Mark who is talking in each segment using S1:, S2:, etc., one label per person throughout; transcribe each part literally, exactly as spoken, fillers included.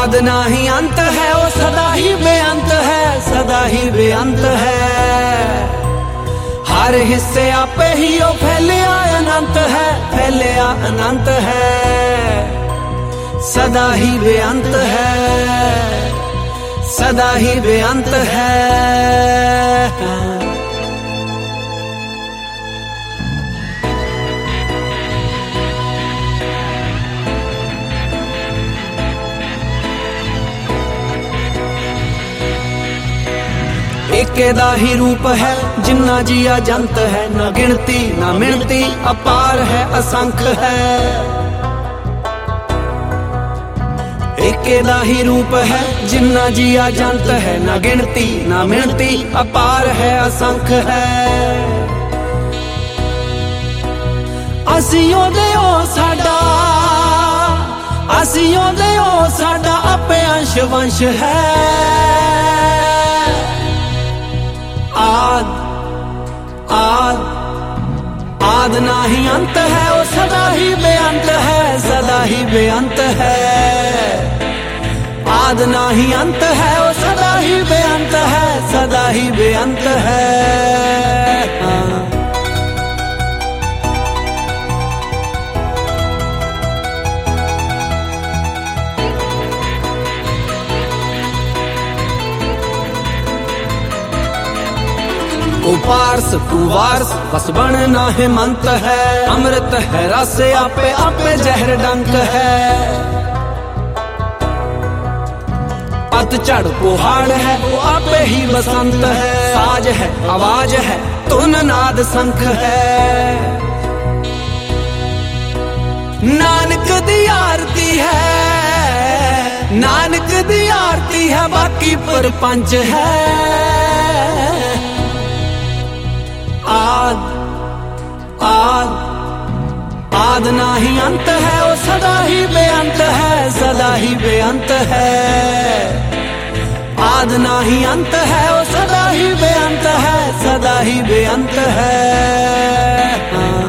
S1: आद नाही अंत है, वो सदा ही बेअंत है, सदा ही बेअंत है। हर हिस्से आपे ही ओ फैलिया अनंत है, फैलिया अनंत है। सदा ही बेअंत है, सदा ही बेअंत है। एके दा ही रूप है जिन्ना जिया जंत है, न गिनती न मिणती अपार है असंख्य है। एके दा ही रूप है जिन्ना जिया जंत है, न गिनती न मिणती अपार है असंख्य है। असियों दे ओ साडा, असियों दे ओ साडा आपे अंश वंश है। आद आद आद नाही अंत है, वो सदा ही बेअंत है, सदा ही बेअंत है। आद नाही अंत है, वो सदा ही बेअंत है, सदा ही बेअंत है। हाँ। ओ पारस तू वारस बस बनना हेमंत है। अमृत है रस आपे आपे जहर डंक है। पतझड़ पहाड़ है वो आपे ही बसंत है। साज है आवाज है तुन नाद शंख है। नानक दी आरती है, नानक दी आरती है, बाकी परपंच है। आद आद आद नाही अंत है, वो सदा ही बेअंत है, सदा ही बेअंत है। आद नाही अंत है, वो सदा ही बेअंत है, सदा ही बेअंत है। हाँ।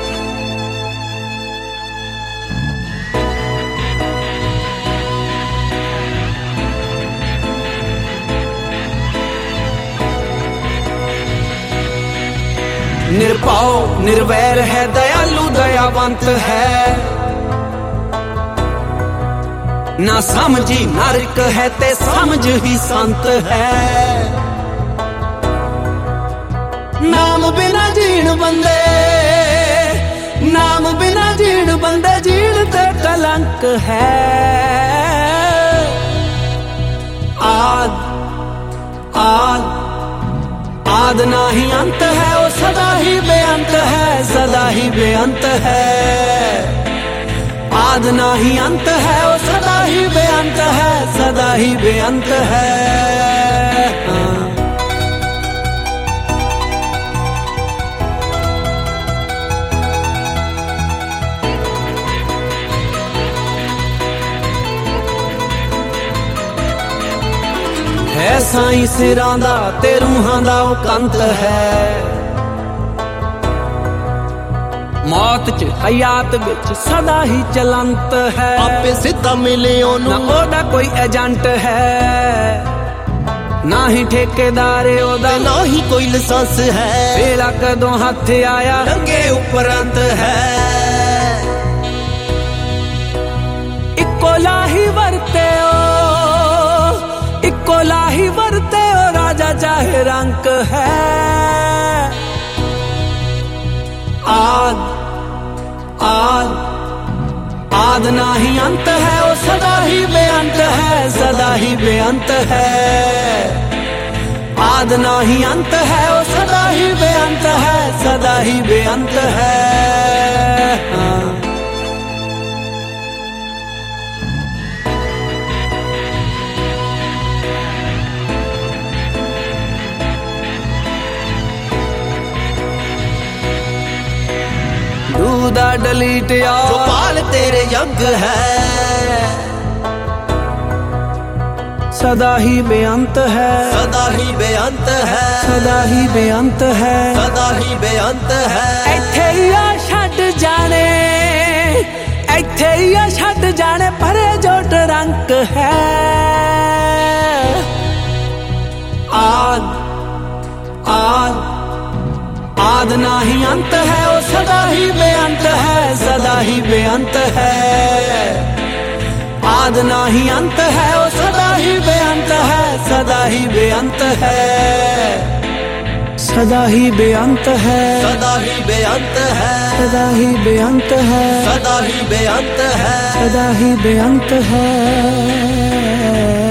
S1: निर्भाव निर्वैर है, दयालु दयावंत है। ना समझी नरक है ते समझ ही संत है। नाम बिना जीण बंदे, नाम बिना जीण बंदे, जीण ते कलंक है। आद आद आद नाही अंत है, वो सदा ही बेअंत है, सदा ही बेअंत है। आद नाही अंत है, वो सदा ही बेअंत है, सदा ही बेअंत है। हाँ। है साईं सिरां दा ते रूहां दा ओ कंत है। मौत च हयात विच सदा ही चलंत है।
S2: आपे सिद्धा मिले ओनू,
S1: ना ओदा कोई एजेंट है, ना ही ठेकेदार ओदा,
S2: ना ही कोई लाइसेंस है।
S1: वेला कदों हथ आया
S2: रंगे उपरंत है।
S1: इक्को लाही वरते ओ, इक्को लाही वरते ओ, राजा चाहे रंक है। आद आद आद नाही अंत है, वो सदा ही बेअंत है, सदा ही बेअंत है। आद नाही अंत है, वो सदा ही बेअंत है, सदा ही बेअंत है। हाँ। दूधा डलीट
S2: जो पाल तेरे यज्ञ है।
S1: सदा ही बेअंत है,
S2: सदा ही बेअंत है,
S1: सदा ही बेअंत है,
S2: सदा ही बेअंत है।
S1: इत्थे ही आ छड्ड जाने, इत्थे ही आ छड्ड जाने, परे जो टरंक है। ना ही अंत है, वो सदा ही बेअंत है, सदा ही बेअंत है। आद ना ही अंत है, वो सदा ही बेअंत है, सदा ही बेअंत है, सदा ही बेअंत है,
S2: सदा ही बेअंत है,
S1: सदा ही बेअंत है,
S2: सदा ही बेअंत है,
S1: सदा ही बेअंत है।